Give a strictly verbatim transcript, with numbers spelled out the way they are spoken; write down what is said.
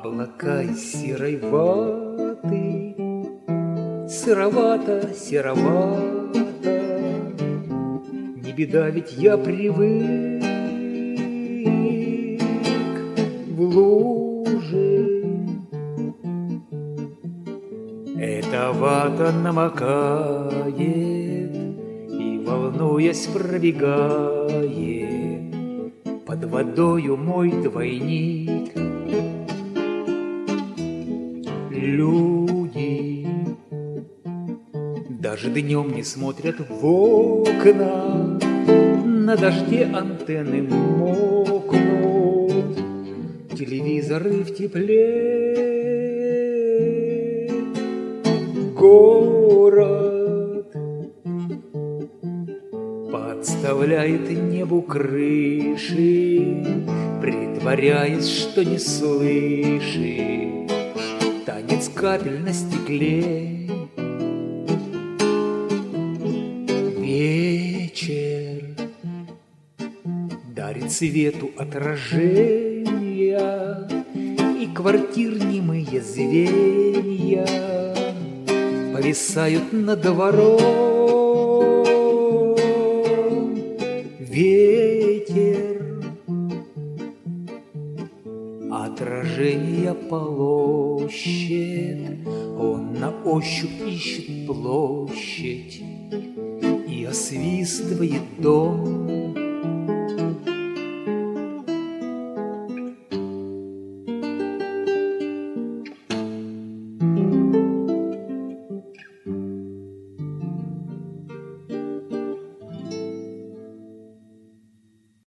Облака из серой ваты, сыровато, серовато. Не беда, ведь я привык в луже. Эта вата намокает и, волнуясь, пробегает под водою мой двойник. Люди даже днем не смотрят в окна, на дожде антенны мокнут, телевизоры в тепле. Город подставляет небу крыши, притворяясь, что не слышит танец капель на стекле. Вечер дарит свету отражения, и квартир немые звенья повисают над двором. Ветер отражения полощет, он на ощупь ищет площадь и освистывает дом.